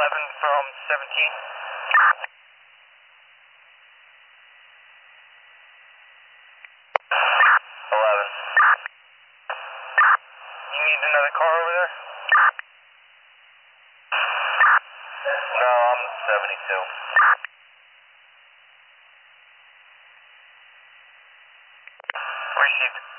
11 from 17. 11. You need another car over there? No, I'm 72. Received.